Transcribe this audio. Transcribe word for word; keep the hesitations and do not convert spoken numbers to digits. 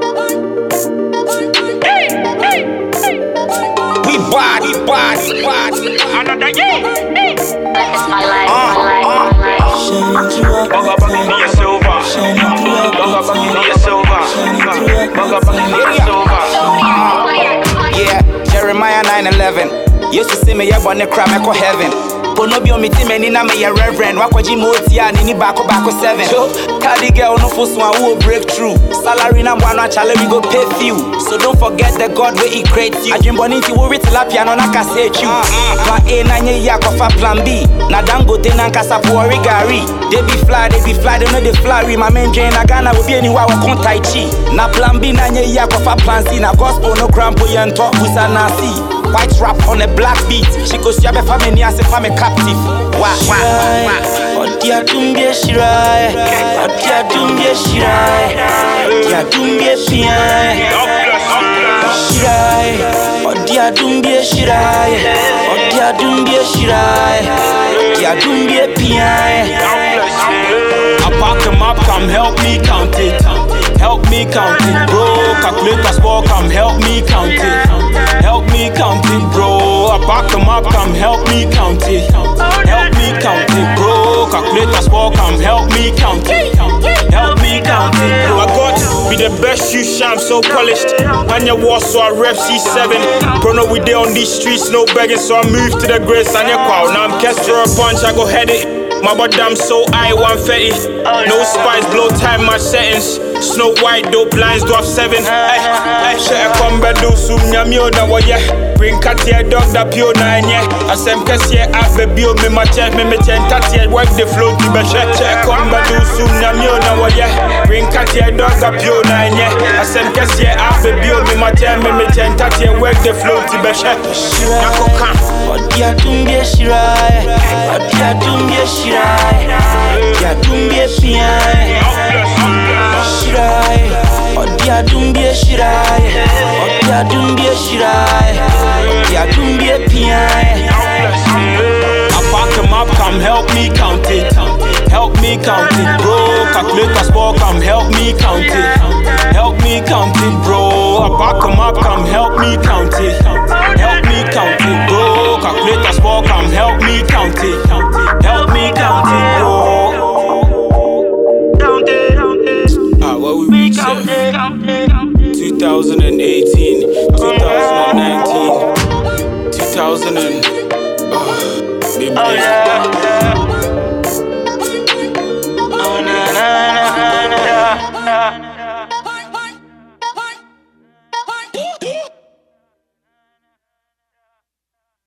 We bad, we bad, we bad. Another year. Shining through a Bugger back in the silver. Shining through a Bugger back in the silver. Bugger back in the silver. Yeah, Jeremiah nine eleven. Used to see me yeah, but ne cry me go heaven. Pono bi omi ti meni na me ye reverend. Wakoji moti a nini bako bako seven. So, cardi girl no force one who breakthrough. Salary na mwana chale we go pay few. So don't forget the God where he creates you. Ajin boniti wo riti la piano na kase you. Plan A na nye ya kofa plan B. Na dangote na nkasa puori gari. They be fly, they be fly, they know they fly. My main drain na Ghana will be anywhere we con tai chi. Na plan B na nye ya kofa plan C. Na gospel no crampo yen talk busa na si. White rap on a black beat. She goes to have family as if I'm a captive. Wah, wah, wah. Otia tumbie shirai. Otia tumbie shirai. Otia tumbie piai. Shirai. Otia tumbie shirai. Otia tumbie shirai. Otia tumbie piai. I pack them up, come help me count it. Help me count it, bro. Calculate as well, come help me count it. Help me count it, bro. I pack them up, come help me count it. Help me count it, bro. Calculate as well, come help me count it. Help me count it, bro. I got to be the best you sham, so polished. And your war, so I rep C seven. Prono we there on these streets, no begging, so I move to the grace and your crowd. Now I'm cast for a punch, I go head it. My body damn so high, one thirty. No spice, blow time, my settings. Snow White, dope lines, do have seven. Ay, ay, shit, I come back, do soon, yamio, na wa yeah. Bring cat here, dog, that pure nine, yeah. I send cast here, I baby, me, my chest, me, me, ten, tat here, wipe the flow, to be shit. Shit, I come back, do soon, yamio, na wa yeah. Bring cat here, dog, that pure nine, yeah. I send cast here, I baby, me, my chest, me, me, ten, tat here, wipe the flow, to be shit. Nako kan. Otia tumbie shirai. Otia tumbie shirai. Otia tumbie piai. Shirai. Otia tumbie shirai. Otia tumbie shirai. Otia tumbie piai. I pack them up, come help me count it. Help me count it, bro. Calculate as well, come help me count it. Help me count it, bro. I pack them up, come help me count it. Help me count it, bro. Calculate as well, come help me count it. Help me count it, bro. Ah, what we reach twenty eighteen, twenty nineteen, two thousand and uh, maybe.